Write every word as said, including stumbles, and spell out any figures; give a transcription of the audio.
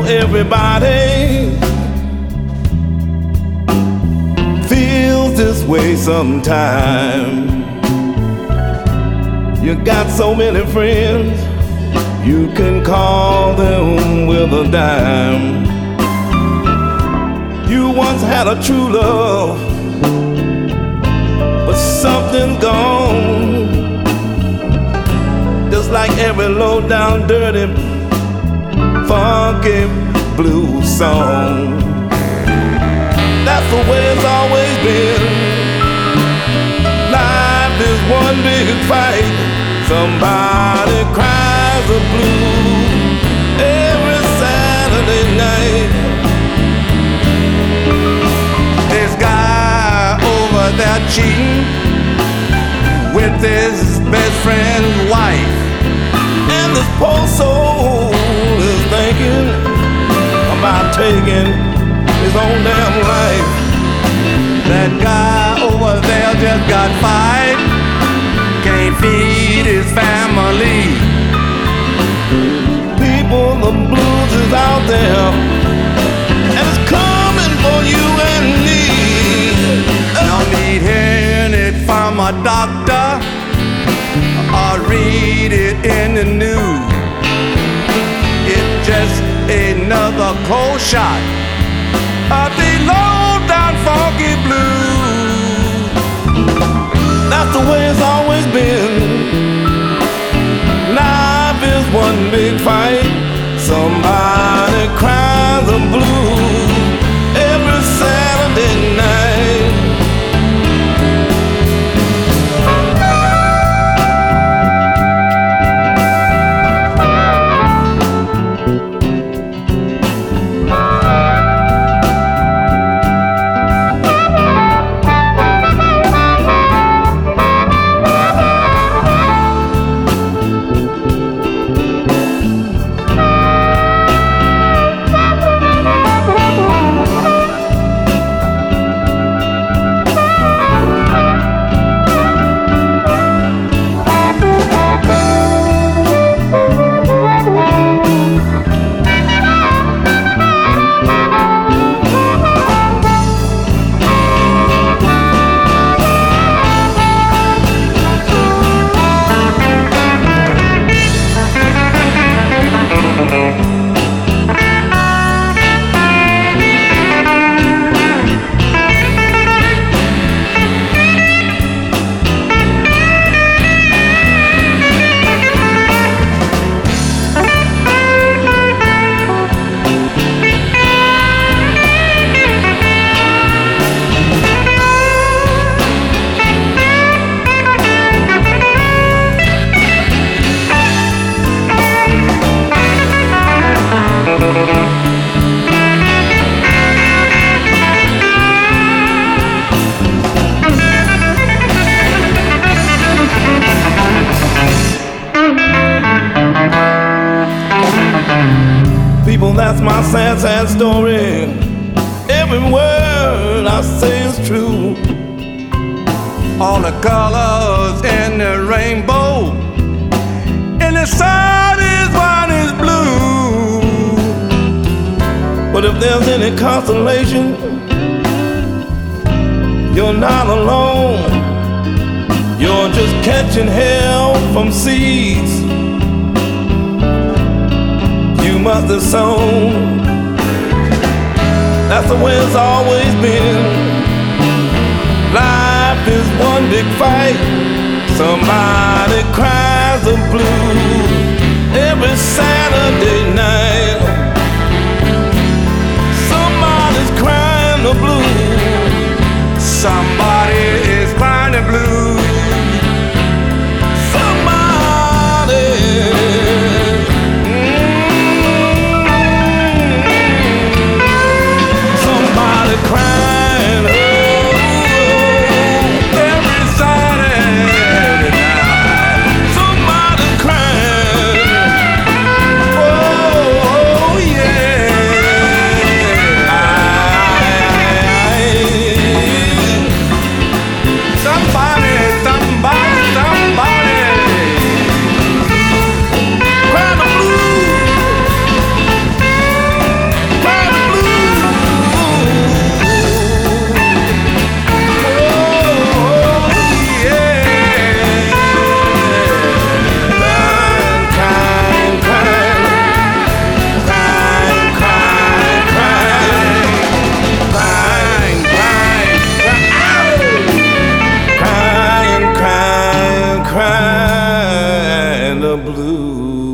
everybody feels this way sometime. You got so many friends, you can call them with a dime. You once had a true love, but something's gone. Just like every low down dirty funky blues song. That's the way it's always been. Life is one big fight. Somebody cries the blues every Saturday night. This guy over there cheating with his best friend's wife, and this poor soul is thinking about taking his own damn life. That guy over there just got fired, can't feed his family. People, the blues is out there, and it's coming for you and me. No need hearing it from a doctor or read it in the news. It's just another cold shot of the low down funky blues. That's the way it's always been. Life is one big fight. Somebody cries the blues every Saturday night. People, that's my sad, sad story. Every word I say is true. All the colors in the rainbow, and the sun is white is blue. But if there's any consolation, you're not alone. You're just catching hell from seeds you must have sown. That's the way it's always been. Life is one big fight. Somebody cries the blues every Saturday night. Somebody's crying the blues. Somebody is crying the blues. Crying, oh, every Saturday night. Somebody crying. blues.